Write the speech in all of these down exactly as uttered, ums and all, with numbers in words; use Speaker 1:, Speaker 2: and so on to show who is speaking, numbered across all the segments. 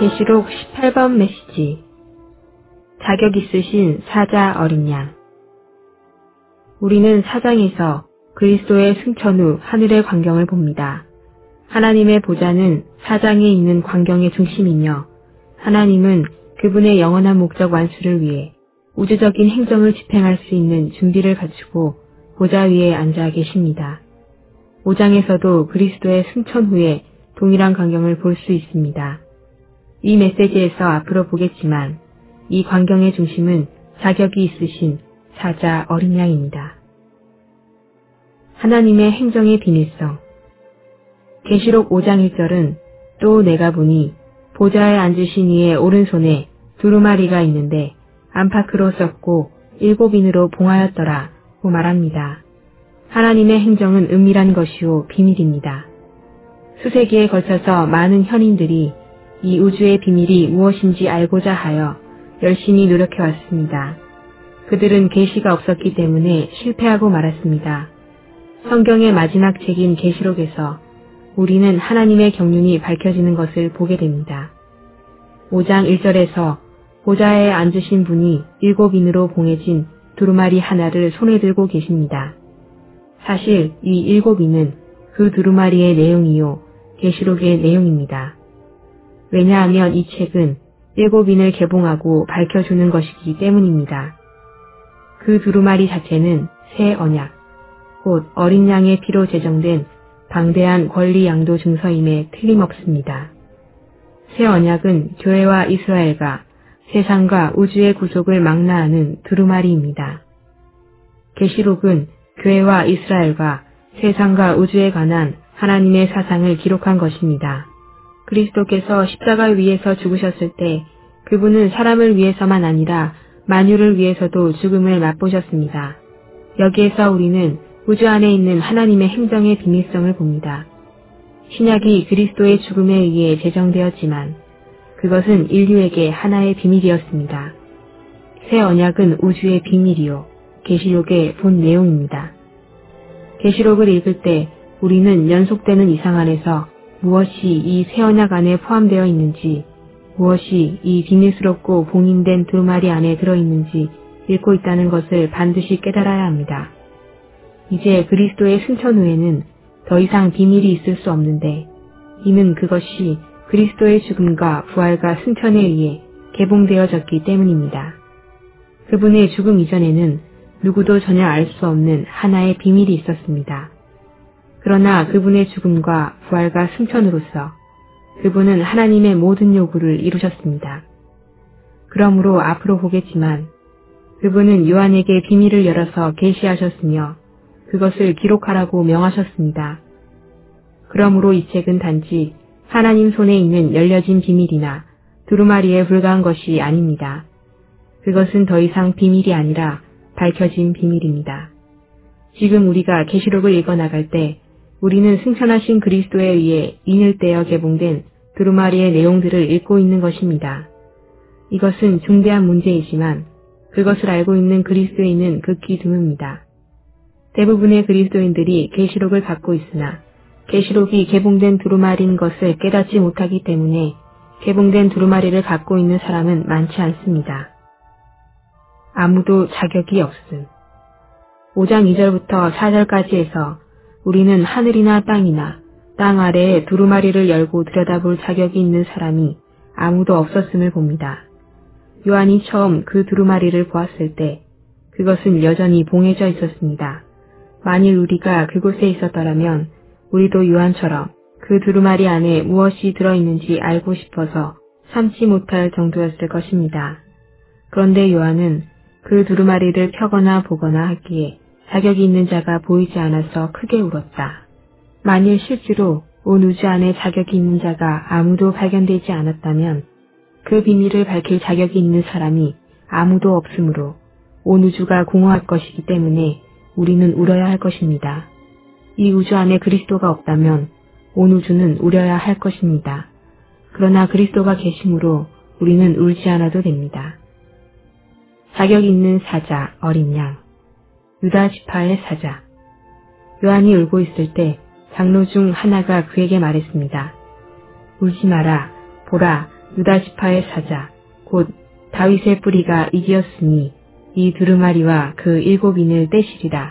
Speaker 1: 계시록 십팔 번 메시지. 자격 있으신 사자 어린 양. 우리는 사장에서 그리스도의 승천 후 하늘의 광경을 봅니다. 하나님의 보좌는 사장에 있는 광경의 중심이며 하나님은 그분의 영원한 목적 완수를 위해 우주적인 행정을 집행할 수 있는 준비를 갖추고 보좌 위에 앉아 계십니다. 오 장에서도 그리스도의 승천 후에 동일한 광경을 볼 수 있습니다. 이 메시지에서 앞으로 보겠지만 이 광경의 중심은 자격이 있으신 사자 어린 양입니다. 하나님의 행정의 비밀성. 계시록 오 장 일 절은 또 내가 보니 보좌에 앉으신 이의 오른손에 두루마리가 있는데 안팎으로 썼고 일곱 인으로 봉하였더라 고 말합니다. 하나님의 행정은 은밀한 것이요 비밀입니다. 수세기에 걸쳐서 많은 현인들이 이 우주의 비밀이 무엇인지 알고자 하여 열심히 노력해 왔습니다. 그들은 계시가 없었기 때문에 실패하고 말았습니다. 성경의 마지막 책인 계시록에서 우리는 하나님의 경륜이 밝혀지는 것을 보게 됩니다. 오 장 일 절에서 보좌에 앉으신 분이 일곱 인으로 봉해진 두루마리 하나를 손에 들고 계십니다. 사실 이 일곱 인은 그 두루마리의 내용이요 계시록의 내용입니다. 왜냐하면 이 책은 일곱 인을 개봉하고 밝혀주는 것이기 때문입니다. 그 두루마리 자체는 새 언약, 곧 어린 양의 피로 제정된 방대한 권리 양도 증서임에 틀림없습니다. 새 언약은 교회와 이스라엘과 세상과 우주의 구속을 망라하는 두루마리입니다. 계시록은 교회와 이스라엘과 세상과 우주에 관한 하나님의 사상을 기록한 것입니다. 그리스도께서 십자가 위에서 죽으셨을 때 그분은 사람을 위해서만 아니라 만유를 위해서도 죽음을 맛보셨습니다. 여기에서 우리는 우주 안에 있는 하나님의 행정의 비밀성을 봅니다. 신약이 그리스도의 죽음에 의해 제정되었지만 그것은 인류에게 하나의 비밀이었습니다. 새 언약은 우주의 비밀이요 계시록의 본 내용입니다. 계시록을 읽을 때 우리는 연속되는 이상 안에서 무엇이 이 새 언약 안에 포함되어 있는지, 무엇이 이 비밀스럽고 봉인된 두루마리 안에 들어있는지 읽고 있다는 것을 반드시 깨달아야 합니다. 이제 그리스도의 승천 후에는 더 이상 비밀이 있을 수 없는데 이는 그것이 그리스도의 죽음과 부활과 승천에 의해 개봉되어졌기 때문입니다. 그분의 죽음 이전에는 누구도 전혀 알 수 없는 하나의 비밀이 있었습니다. 그러나 그분의 죽음과 부활과 승천으로서 그분은 하나님의 모든 요구를 이루셨습니다. 그러므로 앞으로 보겠지만 그분은 요한에게 비밀을 열어서 계시하셨으며 그것을 기록하라고 명하셨습니다. 그러므로 이 책은 단지 하나님 손에 있는 열려진 비밀이나 두루마리에 불과한 것이 아닙니다. 그것은 더 이상 비밀이 아니라 밝혀진 비밀입니다. 지금 우리가 계시록을 읽어나갈 때 우리는 승천하신 그리스도에 의해 인을 떼어 개봉된 두루마리의 내용들을 읽고 있는 것입니다. 이것은 중대한 문제이지만 그것을 알고 있는 그리스도인은 극히 드뭅니다. 대부분의 그리스도인들이 계시록을 갖고 있으나 계시록이 개봉된 두루마리인 것을 깨닫지 못하기 때문에 개봉된 두루마리를 갖고 있는 사람은 많지 않습니다. 아무도 자격이 없음. 오 장 이 절부터 사 절까지 해서 우리는 하늘이나 땅이나 땅 아래에 두루마리를 열고 들여다볼 자격이 있는 사람이 아무도 없었음을 봅니다. 요한이 처음 그 두루마리를 보았을 때 그것은 여전히 봉해져 있었습니다. 만일 우리가 그곳에 있었더라면 우리도 요한처럼 그 두루마리 안에 무엇이 들어있는지 알고 싶어서 참지 못할 정도였을 것입니다. 그런데 요한은 그 두루마리를 펴거나 보거나 하기에 자격이 있는 자가 보이지 않아서 크게 울었다. 만일 실제로 온 우주 안에 자격이 있는 자가 아무도 발견되지 않았다면 그 비밀을 밝힐 자격이 있는 사람이 아무도 없으므로 온 우주가 공허할 것이기 때문에 우리는 울어야 할 것입니다. 이 우주 안에 그리스도가 없다면 온 우주는 울어야 할 것입니다. 그러나 그리스도가 계심으로 우리는 울지 않아도 됩니다. 자격 있는 사자, 어린 양. 유다 지파의 사자. 요한이 울고 있을 때 장로 중 하나가 그에게 말했습니다. 울지 마라. 보라, 유다 지파의 사자, 곧 다윗의 뿌리가 이기었으니 이 두루마리와 그 일곱인을 떼시리라.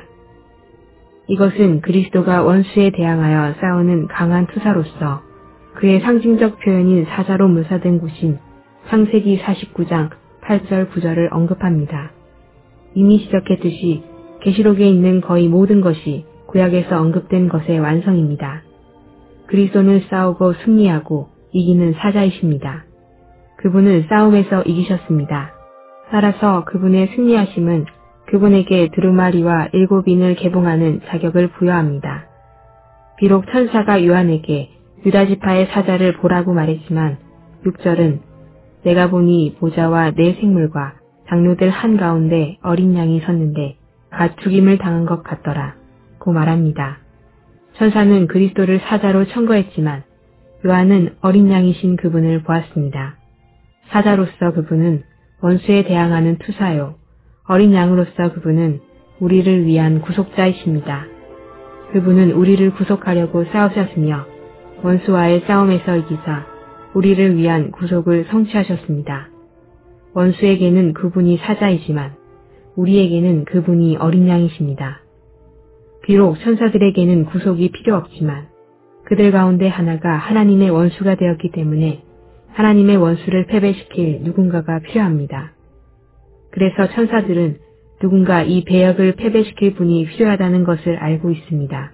Speaker 1: 이것은 그리스도가 원수에 대항하여 싸우는 강한 투사로서 그의 상징적 표현인 사자로 묘사된 곳인 창세기 사십구 장 팔 절 구 절을 언급합니다. 이미 지적했듯이 계시록에 있는 거의 모든 것이 구약에서 언급된 것의 완성입니다. 그리스도는 싸우고 승리하고 이기는 사자이십니다. 그분은 싸움에서 이기셨습니다. 따라서 그분의 승리하심은 그분에게 두루마리와 일곱인을 개봉하는 자격을 부여합니다. 비록 천사가 요한에게 유다지파의 사자를 보라고 말했지만 육 절은 내가 보니 보좌와 네 생물과 장로들 한가운데 어린 양이 섰는데 갓 죽임을 당한 것 같더라 고 말합니다. 천사는 그리스도를 사자로 청거했지만 요한은 어린 양이신 그분을 보았습니다. 사자로서 그분은 원수에 대항하는 투사요. 어린 양으로서 그분은 우리를 위한 구속자이십니다. 그분은 우리를 구속하려고 싸우셨으며 원수와의 싸움에서 이기사 우리를 위한 구속을 성취하셨습니다. 원수에게는 그분이 사자이지만 우리에게는 그분이 어린 양이십니다. 비록 천사들에게는 구속이 필요 없지만 그들 가운데 하나가 하나님의 원수가 되었기 때문에 하나님의 원수를 패배시킬 누군가가 필요합니다. 그래서 천사들은 누군가 이 배역을 패배시킬 분이 필요하다는 것을 알고 있습니다.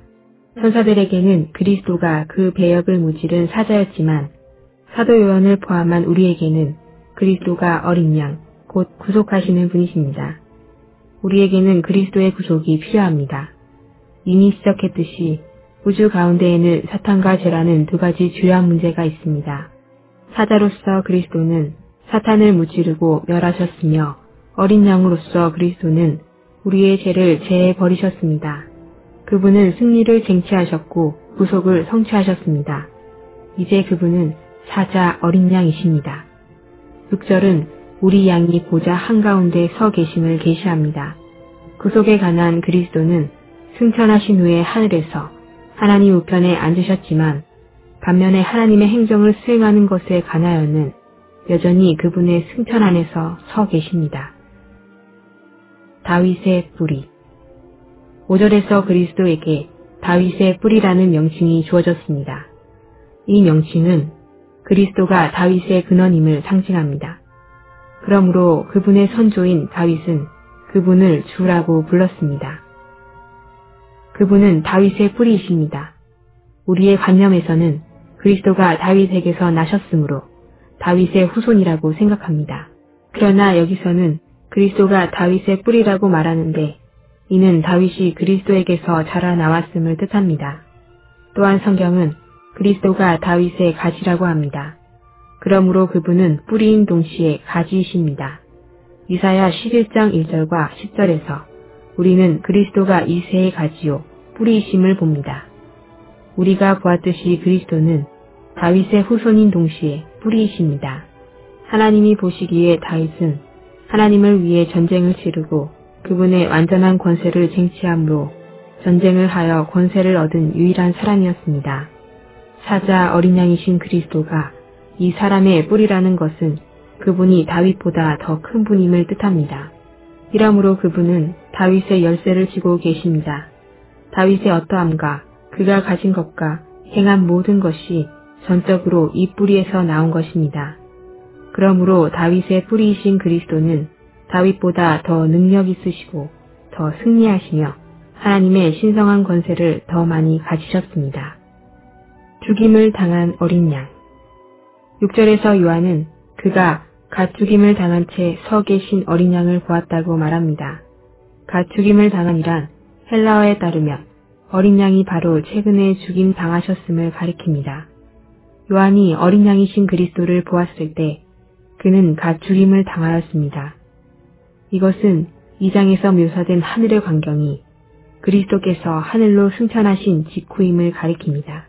Speaker 1: 천사들에게는 그리스도가 그 배역을 무찌른 사자였지만 사도 요한을 포함한 우리에게는 그리스도가 어린 양, 곧 구속하시는 분이십니다. 우리에게는 그리스도의 구속이 필요합니다. 이미 지적했듯이 우주 가운데에는 사탄과 죄라는 두 가지 주요한 문제가 있습니다. 사자로서 그리스도는 사탄을 무찌르고 멸하셨으며 어린 양으로서 그리스도는 우리의 죄를 제해 버리셨습니다. 그분은 승리를 쟁취하셨고 구속을 성취하셨습니다. 이제 그분은 사자 어린 양이십니다. 육 절은 우리 양이 보좌 한가운데 서 계심을 계시합니다. 구속에 관한 그리스도는 승천하신 후에 하늘에서 하나님 우편에 앉으셨지만 반면에 하나님의 행정을 수행하는 것에 관하여는 여전히 그분의 승천 안에서 서 계십니다. 다윗의 뿌리. 오 절에서 그리스도에게 다윗의 뿌리라는 명칭이 주어졌습니다. 이 명칭은 그리스도가 다윗의 근원임을 상징합니다. 그러므로 그분의 선조인 다윗은 그분을 주라고 불렀습니다. 그분은 다윗의 뿌리이십니다. 우리의 관념에서는 그리스도가 다윗에게서 나셨으므로 다윗의 후손이라고 생각합니다. 그러나 여기서는 그리스도가 다윗의 뿌리라고 말하는데 이는 다윗이 그리스도에게서 자라나왔음을 뜻합니다. 또한 성경은 그리스도가 다윗의 가지라고 합니다. 그러므로 그분은 뿌리인 동시에 가지이십니다. 이사야 십일 장 일 절과 십 절에서 우리는 그리스도가 이새의 가지요 뿌리이심을 봅니다. 우리가 보았듯이 그리스도는 다윗의 후손인 동시에 뿌리이십니다. 하나님이 보시기에 다윗은 하나님을 위해 전쟁을 치르고 그분의 완전한 권세를 쟁취함으로 전쟁을 하여 권세를 얻은 유일한 사람이었습니다. 사자 어린 양이신 그리스도가 이 사람의 뿌리라는 것은 그분이 다윗보다 더 큰 분임을 뜻합니다. 이러므로 그분은 다윗의 열쇠를 쥐고 계십니다. 다윗의 어떠함과 그가 가진 것과 행한 모든 것이 전적으로 이 뿌리에서 나온 것입니다. 그러므로 다윗의 뿌리이신 그리스도는 다윗보다 더 능력 있으시고 더 승리하시며 하나님의 신성한 권세를 더 많이 가지셨습니다. 죽임을 당한 어린 양. 육 절에서 요한은 그가 갓 죽임을 당한 채 서 계신 어린 양을 보았다고 말합니다. 갓 죽임을 당한이란 헬라어에 따르면 어린 양이 바로 최근에 죽임 당하셨음을 가리킵니다. 요한이 어린 양이신 그리스도를 보았을 때 그는 갓 죽임을 당하였습니다. 이것은 이 장에서 묘사된 하늘의 광경이 그리스도께서 하늘로 승천하신 직후임을 가리킵니다.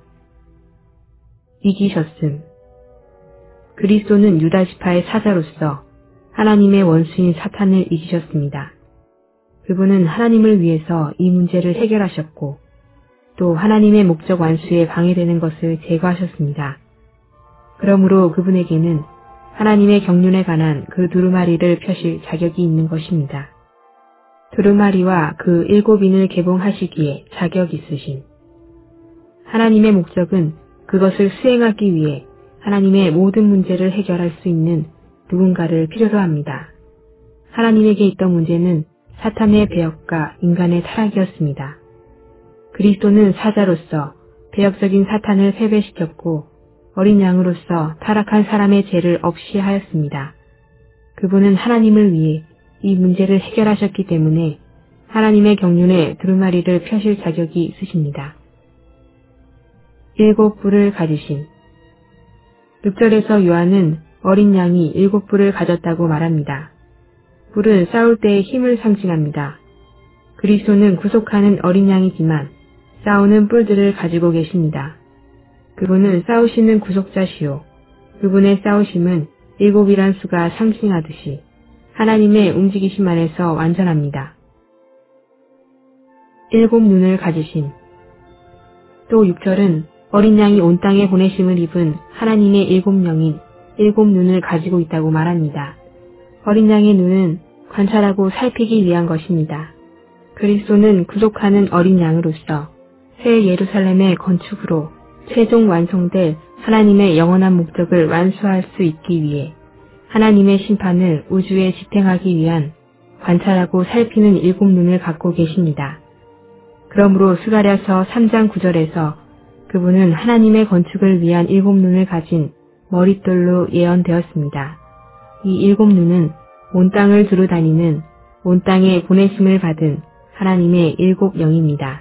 Speaker 1: 이기셨음. 그리스도는 유다지파의 사자로서 하나님의 원수인 사탄을 이기셨습니다. 그분은 하나님을 위해서 이 문제를 해결하셨고 또 하나님의 목적 완수에 방해되는 것을 제거하셨습니다. 그러므로 그분에게는 하나님의 경륜에 관한 그 두루마리를 펴실 자격이 있는 것입니다. 두루마리와 그 일곱 인을 개봉하시기에 자격 있으신 하나님의 목적은 그것을 수행하기 위해 하나님의 모든 문제를 해결할 수 있는 누군가를 필요로 합니다. 하나님에게 있던 문제는 사탄의 배역과 인간의 타락이었습니다. 그리스도는 사자로서 배역적인 사탄을 패배시켰고 어린 양으로서 타락한 사람의 죄를 없이 하였습니다. 그분은 하나님을 위해 이 문제를 해결하셨기 때문에 하나님의 경륜에 두루마리를 펴실 자격이 있으십니다. 일곱 뿔을 가지신 육 절에서 요한은 어린 양이 일곱 뿔을 가졌다고 말합니다. 뿔은 싸울 때의 힘을 상징합니다. 그리스도는 구속하는 어린 양이지만 싸우는 뿔들을 가지고 계십니다. 그분은 싸우시는 구속자시요. 그분의 싸우심은 일곱이란 수가 상징하듯이 하나님의 움직이심 안에서 완전합니다. 일곱 눈을 가지신 또 육 절은 어린 양이 온 땅에 보내심을 입은 하나님의 일곱 영인 일곱 눈을 가지고 있다고 말합니다. 어린 양의 눈은 관찰하고 살피기 위한 것입니다. 그리스도는 구속하는 어린 양으로서 새 예루살렘의 건축으로 최종 완성될 하나님의 영원한 목적을 완수할 수 있기 위해 하나님의 심판을 우주에 집행하기 위한 관찰하고 살피는 일곱 눈을 갖고 계십니다. 그러므로 스가랴서 삼 장 구 절에서 그분은 하나님의 건축을 위한 일곱 눈을 가진 머릿돌로 예언되었습니다. 이 일곱 눈은 온 땅을 두루 다니는 온 땅에 보내심을 받은 하나님의 일곱 영입니다.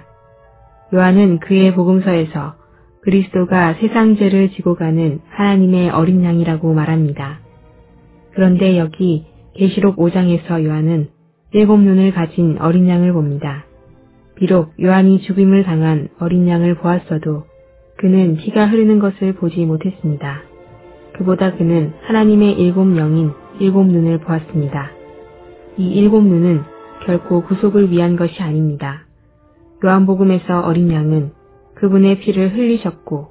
Speaker 1: 요한은 그의 복음서에서 그리스도가 세상 죄를 지고 가는 하나님의 어린 양이라고 말합니다. 그런데 여기 계시록 오 장에서 요한은 일곱 눈을 가진 어린 양을 봅니다. 비록 요한이 죽임을 당한 어린 양을 보았어도 그는 피가 흐르는 것을 보지 못했습니다. 그보다 그는 하나님의 일곱 영인 일곱 눈을 보았습니다. 이 일곱 눈은 결코 구속을 위한 것이 아닙니다. 요한복음에서 어린 양은 그분의 피를 흘리셨고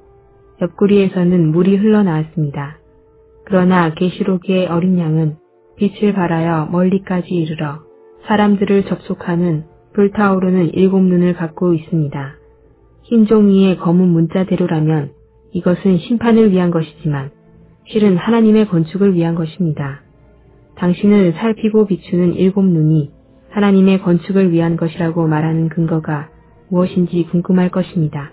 Speaker 1: 옆구리에서는 물이 흘러나왔습니다. 그러나 계시록의 어린 양은 빛을 발하여 멀리까지 이르러 사람들을 접속하는 불타오르는 일곱 눈을 갖고 있습니다. 흰 종이의 검은 문자대로라면 이것은 심판을 위한 것이지만 실은 하나님의 건축을 위한 것입니다. 당신을 살피고 비추는 일곱 눈이 하나님의 건축을 위한 것이라고 말하는 근거가 무엇인지 궁금할 것입니다.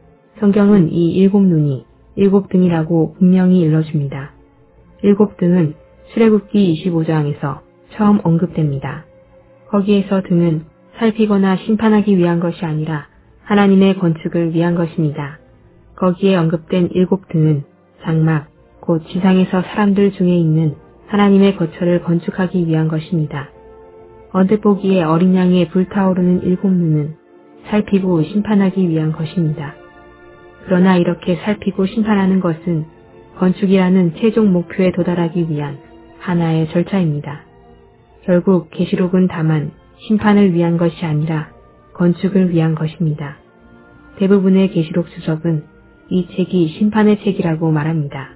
Speaker 1: 성경은 이 일곱 눈이 일곱 등이라고 분명히 일러줍니다. 일곱 등은 출애굽기 이십오 장에서 처음 언급됩니다. 거기에서 등은 살피거나 심판하기 위한 것이 아니라 하나님의 건축을 위한 것입니다. 거기에 언급된 일곱 등은 장막, 곧 지상에서 사람들 중에 있는 하나님의 거처를 건축하기 위한 것입니다. 언뜻 보기에 어린 양의 불타오르는 일곱 눈은 살피고 심판하기 위한 것입니다. 그러나 이렇게 살피고 심판하는 것은 건축이라는 최종 목표에 도달하기 위한 하나의 절차입니다. 결국 계시록은 다만 심판을 위한 것이 아니라 건축을 위한 것입니다. 대부분의 계시록 주석은 이 책이 심판의 책이라고 말합니다.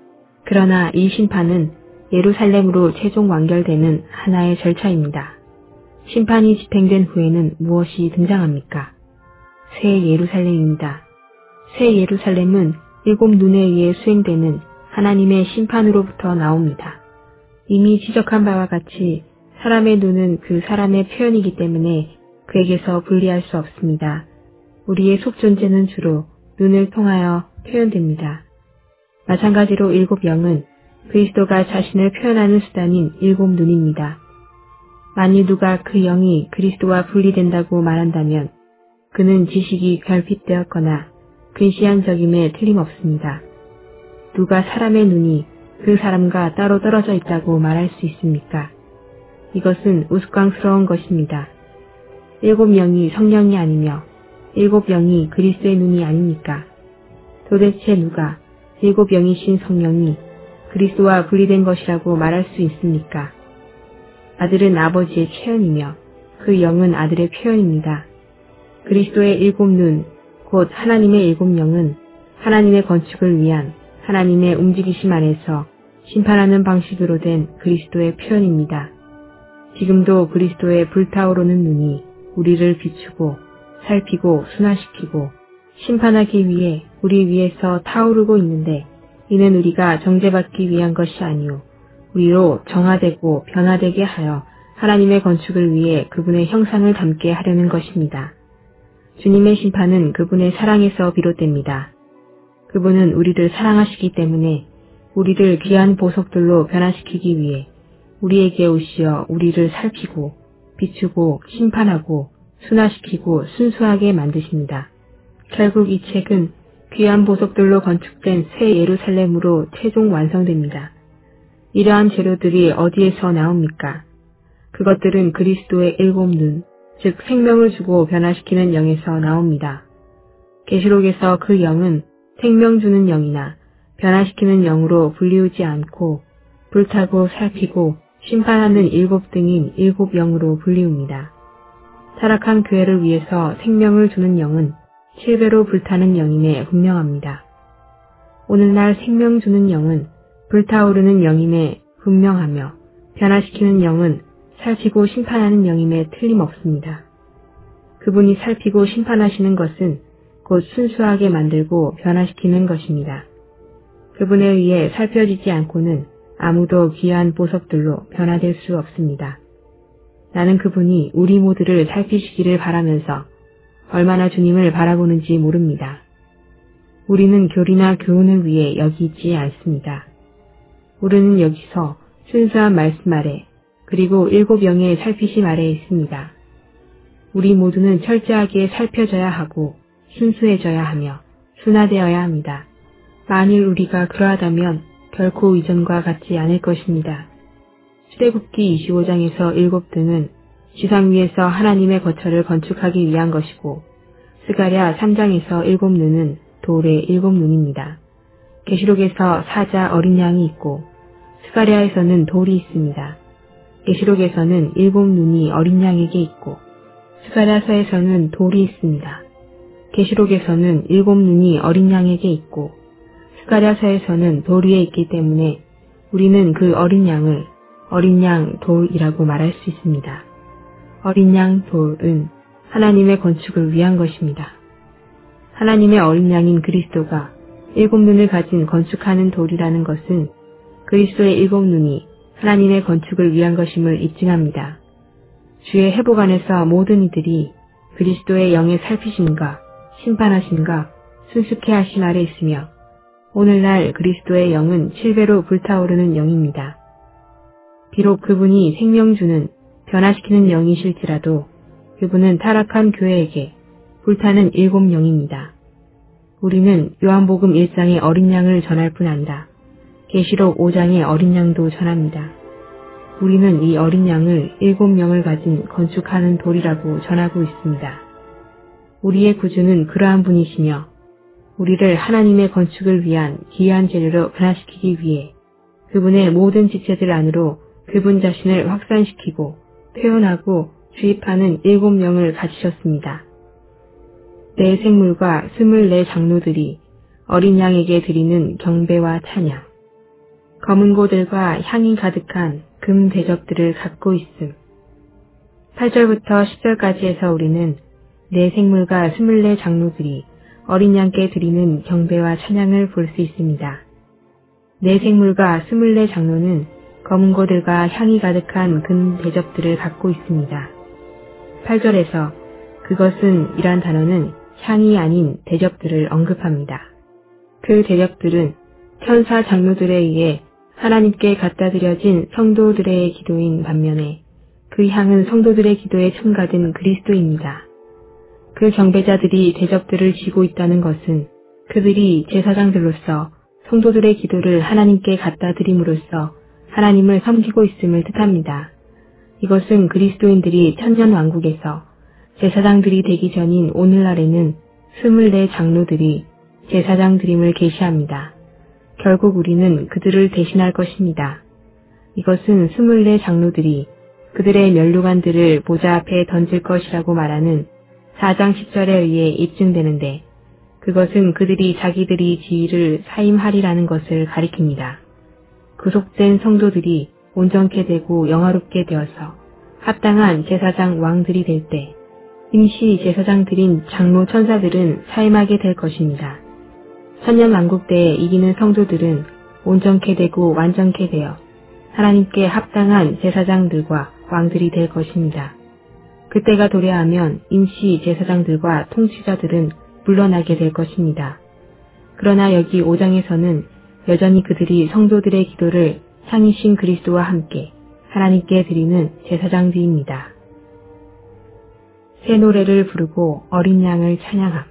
Speaker 1: 그러나 이 심판은 예루살렘으로 최종 완결되는 하나의 절차입니다. 심판이 집행된 후에는 무엇이 등장합니까? 새 예루살렘입니다. 새 예루살렘은 일곱 눈에 의해 수행되는 하나님의 심판으로부터 나옵니다. 이미 지적한 바와 같이 사람의 눈은 그 사람의 표현이기 때문에 그에게서 분리할 수 없습니다. 우리의 속존재는 주로 눈을 통하여 표현됩니다. 마찬가지로 일곱 영은 그리스도가 자신을 표현하는 수단인 일곱 눈입니다. 만일 누가 그 영이 그리스도와 분리된다고 말한다면 그는 지식이 결핍되었거나 근시한 적임에 틀림없습니다. 누가 사람의 눈이 그 사람과 따로 떨어져 있다고 말할 수 있습니까? 이것은 우스꽝스러운 것입니다. 일곱 영이 성령이 아니며 일곱 영이 그리스도의 눈이 아닙니까? 도대체 누가 일곱 영이신 성령이 그리스도와 분리된 것이라고 말할 수 있습니까? 아들은 아버지의 체현이며 그 영은 아들의 표현입니다. 그리스도의 일곱 눈, 곧 하나님의 일곱 영은 하나님의 건축을 위한 하나님의 움직이심 안에서 심판하는 방식으로 된 그리스도의 표현입니다. 지금도 그리스도의 불타오르는 눈이 우리를 비추고 살피고 순화시키고 심판하기 위해 우리 위에서 타오르고 있는데, 이는 우리가 정죄받기 위한 것이 아니요 우리로 정화되고 변화되게 하여 하나님의 건축을 위해 그분의 형상을 담게 하려는 것입니다. 주님의 심판은 그분의 사랑에서 비롯됩니다. 그분은 우리를 사랑하시기 때문에 우리를 귀한 보석들로 변화시키기 위해 우리에게 오시어 우리를 살피고 비추고 심판하고 순화시키고 순수하게 만드십니다. 결국 이 책은 귀한 보석들로 건축된 새 예루살렘으로 최종 완성됩니다. 이러한 재료들이 어디에서 나옵니까? 그것들은 그리스도의 일곱 눈, 즉 생명을 주고 변화시키는 영에서 나옵니다. 계시록에서 그 영은 생명 주는 영이나 변화시키는 영으로 불리우지 않고 불타고 살피고 심판하는 일곱 등인 일곱 영으로 불리웁니다. 타락한 교회를 위해서 생명을 주는 영은 칠배로 불타는 영임에 분명합니다. 오늘날 생명 주는 영은 불타오르는 영임에 분명하며 변화시키는 영은 살피고 심판하는 영임에 틀림없습니다. 그분이 살피고 심판하시는 것은 곧 순수하게 만들고 변화시키는 것입니다. 그분에 의해 살펴지지 않고는 아무도 귀한 보석들로 변화될 수 없습니다. 나는 그분이 우리 모두를 살피시기를 바라면서 얼마나 주님을 바라보는지 모릅니다. 우리는 교리나 교훈을 위해 여기 있지 않습니다. 우리는 여기서 순수한 말씀 아래 그리고 일곱 영의 살피심 아래 있습니다. 우리 모두는 철저하게 살펴져야 하고 순수해져야 하며 순화되어야 합니다. 만일 우리가 그러하다면 결코 이전과 같지 않을 것입니다. 출애굽기 이십오 장에서 일곱 등은 지상 위에서 하나님의 거처를 건축하기 위한 것이고, 스가랴 삼 장에서 일곱 눈은 돌의 일곱 눈입니다. 계시록에서 사자 어린 양이 있고 스가랴에서는 돌이 있습니다. 계시록에서는 일곱 눈이 어린 양에게 있고 스가랴서에서는 돌이 있습니다. 계시록에서는 일곱 눈이 어린 양에게 있고 스가랴서에서는 돌 위에 있기 때문에 우리는 그 어린 양을 어린 양 돌이라고 말할 수 있습니다. 어린 양 돌은 하나님의 건축을 위한 것입니다. 하나님의 어린 양인 그리스도가 일곱 눈을 가진 건축하는 돌이라는 것은 그리스도의 일곱 눈이 하나님의 건축을 위한 것임을 입증합니다. 주의 회복 안에서 모든 이들이 그리스도의 영의 살피심과 심판하심과 순수케 하심 아래 있으며, 오늘날 그리스도의 영은 칠배로 불타오르는 영입니다. 비록 그분이 생명 주는 변화시키는 영이실지라도 그분은 타락한 교회에게 불타는 일곱 영입니다. 우리는 요한복음 일 장의 어린 양을 전할 뿐 아니라 계시록 오 장의 어린 양도 전합니다. 우리는 이 어린 양을 일곱 영을 가진 건축하는 돌이라고 전하고 있습니다. 우리의 구주는 그러한 분이시며 우리를 하나님의 건축을 위한 귀한 재료로 변화시키기 위해 그분의 모든 지체들 안으로 그분 자신을 확산시키고 표현하고 주입하는 일곱 영을 가지셨습니다. 네 생물과 스물네 장로들이 어린 양에게 드리는 경배와 찬양, 검은 고들과 향이 가득한 금 대접들을 갖고 있음. 팔 절부터 십 절까지 해서 우리는 네 생물과 스물네 장로들이 어린 양께 드리는 경배와 찬양을 볼 수 있습니다. 네 생물과 스물네 장로는 검은 고들과 향이 가득한 금 대접들을 갖고 있습니다. 팔 절에서 그것은 이란 단어는 향이 아닌 대접들을 언급합니다. 그 대접들은 천사 장로들에 의해 하나님께 갖다 드려진 성도들의 기도인 반면에 그 향은 성도들의 기도에 첨가된 그리스도입니다. 그 경배자들이 대접들을 지고 있다는 것은 그들이 제사장들로서 성도들의 기도를 하나님께 갖다 드림으로써 하나님을 섬기고 있음을 뜻합니다. 이것은 그리스도인들이 천년왕국에서 제사장들이 되기 전인 오늘날에는 스물네 장로들이 제사장 드림을 계시합니다. 결국 우리는 그들을 대신할 것입니다. 이것은 스물네 장로들이 그들의 면류관들을 보좌 앞에 던질 것이라고 말하는 사 장 십 절에 의해 입증되는데, 그것은 그들이 자기들이 지위를 사임하리라는 것을 가리킵니다. 구속된 성도들이 온전케 되고 영화롭게 되어서 합당한 제사장 왕들이 될 때 임시 제사장들인 장로 천사들은 사임하게 될 것입니다. 천년왕국 때에 이기는 성도들은 온전케 되고 완전케 되어 하나님께 합당한 제사장들과 왕들이 될 것입니다. 그때가 도래하면 임시 제사장들과 통치자들은 물러나게 될 것입니다. 그러나 여기 오 장에서는 여전히 그들이 성도들의 기도를 상이신 그리스도와 함께 하나님께 드리는 제사장들입니다. 새 노래를 부르고 어린 양을 찬양함.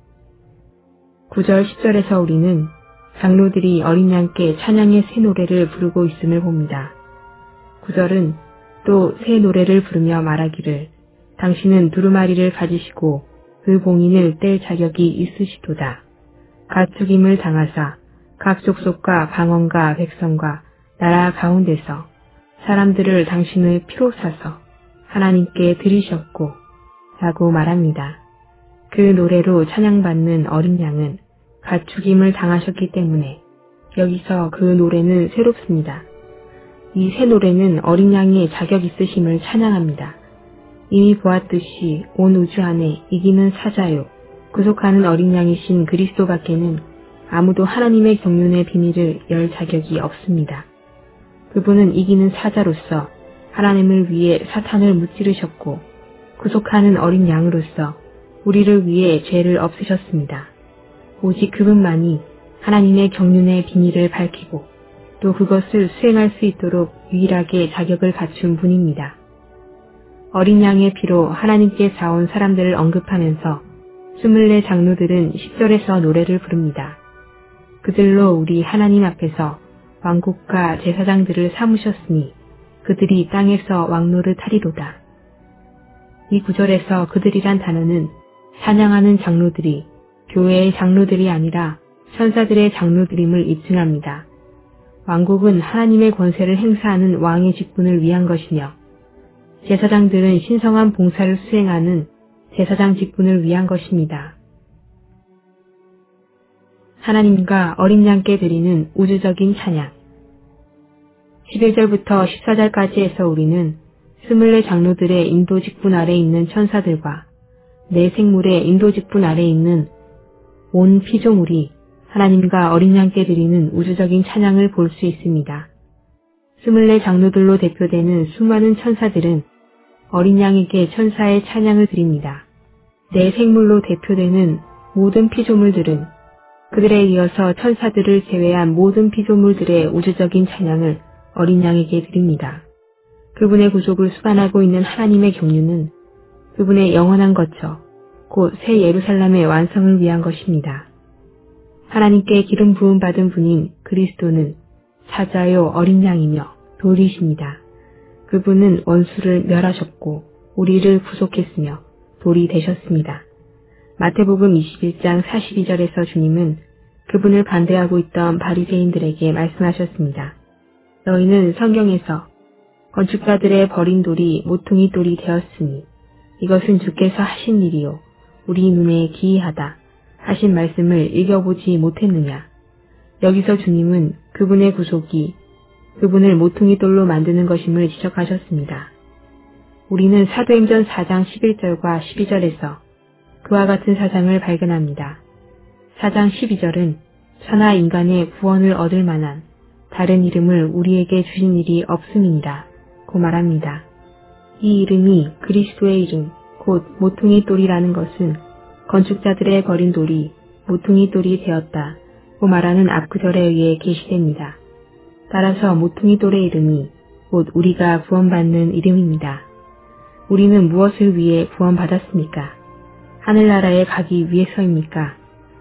Speaker 1: 구 절 십 절에서 우리는 장로들이 어린 양께 찬양의 새 노래를 부르고 있음을 봅니다. 구 절은 또 새 노래를 부르며 말하기를 당신은 두루마리를 가지시고 그 봉인을 뗄 자격이 있으시도다. 가축임을 당하사 각 족속과 방언과 백성과 나라 가운데서 사람들을 당신의 피로 사서 하나님께 드리셨고 라고 말합니다. 그 노래로 찬양받는 어린 양은 가축임을 당하셨기 때문에 여기서 그 노래는 새롭습니다. 이 새 노래는 어린 양의 자격 있으심을 찬양합니다. 이미 보았듯이 온 우주 안에 이기는 사자요 구속하는 어린 양이신 그리스도밖에는 아무도 하나님의 경륜의 비밀을 열 자격이 없습니다. 그분은 이기는 사자로서 하나님을 위해 사탄을 무찌르셨고 구속하는 어린 양으로서 우리를 위해 죄를 없으셨습니다. 오직 그분만이 하나님의 경륜의 비밀을 밝히고 또 그것을 수행할 수 있도록 유일하게 자격을 갖춘 분입니다. 어린 양의 피로 하나님께 사온 사람들을 언급하면서 스물네 장로들은 십 절에서 노래를 부릅니다. 그들로 우리 하나님 앞에서 왕국과 제사장들을 삼으셨으니 그들이 땅에서 왕노를 타리로다. 이 구절에서 그들이란 단어는 찬양하는 장로들이 교회의 장로들이 아니라 천사들의 장로들임을 입증합니다. 왕국은 하나님의 권세를 행사하는 왕의 직분을 위한 것이며 제사장들은 신성한 봉사를 수행하는 제사장 직분을 위한 것입니다. 하나님과 어린 양께 드리는 우주적인 찬양. 십일 절부터 십사 절까지 해서 우리는 스물네 장로들의 인도 직분 아래 있는 천사들과 네 생물의 인도 직분 아래 있는 온 피조물이 하나님과 어린 양께 드리는 우주적인 찬양을 볼 수 있습니다. 스물네 장로들로 대표되는 수많은 천사들은 어린 양에게 천사의 찬양을 드립니다. 네 생물로 대표되는 모든 피조물들은 그들에 이어서 천사들을 제외한 모든 피조물들의 우주적인 찬양을 어린 양에게 드립니다. 그분의 구속을 수반하고 있는 하나님의 경륜은 그분의 영원한 거처, 곧 새 예루살렘의 완성을 위한 것입니다. 하나님께 기름 부음 받은 분인 그리스도는 사자요 어린 양이며 돌이십니다. 그분은 원수를 멸하셨고 우리를 구속했으며 돌이 되셨습니다. 마태복음 이십일 장 사십이 절에서 주님은 그분을 반대하고 있던 바리새인들에게 말씀하셨습니다. 너희는 성경에서 건축자들의 버린 돌이 모퉁이 돌이 되었으니 이것은 주께서 하신 일이요 우리 눈에 기이하다 하신 말씀을 읽어보지 못했느냐. 여기서 주님은 그분의 구속이 그분을 모퉁이 돌로 만드는 것임을 지적하셨습니다. 우리는 사도행전 사 장 십일 절과 십이 절에서 그와 같은 사상을 발견합니다. 사 장 십이 절은 천하 인간의 구원을 얻을 만한 다른 이름을 우리에게 주신 일이 없음이니라 고 말합니다. 이 이름이 그리스도의 이름 곧 모퉁이 돌이라는 것은 건축자들의 버린 돌이 모퉁이 돌이 되었다 고 말하는 앞구절에 의해 계시됩니다. 따라서 모퉁이 돌의 이름이 곧 우리가 구원받는 이름입니다. 우리는 무엇을 위해 구원받았습니까? 하늘나라에 가기 위해서입니까?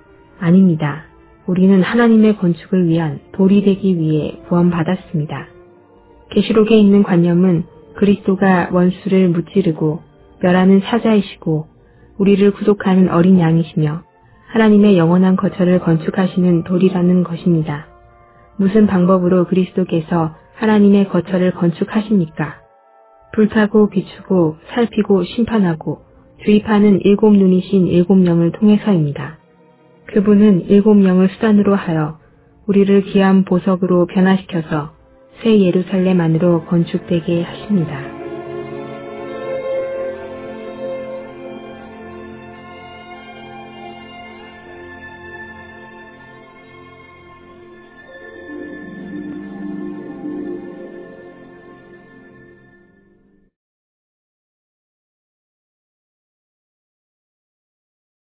Speaker 1: 아닙니다. 우리는 하나님의 건축을 위한 돌이 되기 위해 구원받았습니다. 계시록에 있는 관념은 그리스도가 원수를 무찌르고 멸하는 사자이시고 우리를 구속하는 어린 양이시며 하나님의 영원한 거처를 건축하시는 돌이라는 것입니다. 무슨 방법으로 그리스도께서 하나님의 거처를 건축하십니까? 불타고 비추고 살피고 심판하고 주입하는 일곱 눈이신 일곱 영을 통해서입니다. 그분은 일곱 영을 수단으로 하여 우리를 귀한 보석으로 변화시켜서 새 예루살렘 안으로 건축되게 하십니다.